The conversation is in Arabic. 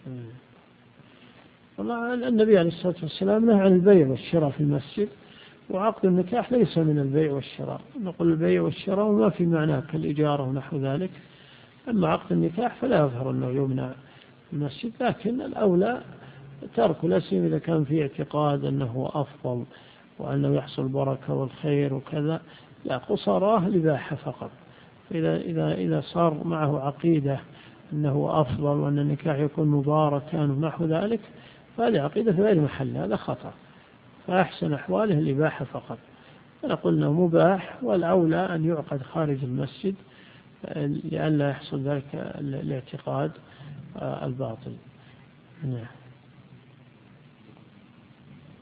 والله النبي عليه الصلاة والسلام نهى عن البيع والشراء في المسجد، وعقد النكاح ليس من البيع والشراء. نقول البيع والشراء وما في معناه كالإجارة ونحو ذلك. أما عقد النكاح فلا يظهر أنه يمنع في المسجد، لكن الأولى ترك، لا سيما إذا كان في اعتقاد أنه أفضل وأنه يحصل بركة والخير وكذا، لا، قصراه الإباحة فقط. إذا صار معه عقيدة أنه أفضل وأن النكاح يكون مباركا ونحو ذلك، فهذه عقيدة في غير محل، هذا خطأ. فأحسن أحواله الإباحة فقط. نقول أنه مباح، والأولى أن يعقد خارج المسجد لئلا يحصل ذلك الاعتقاد الباطل. نعم.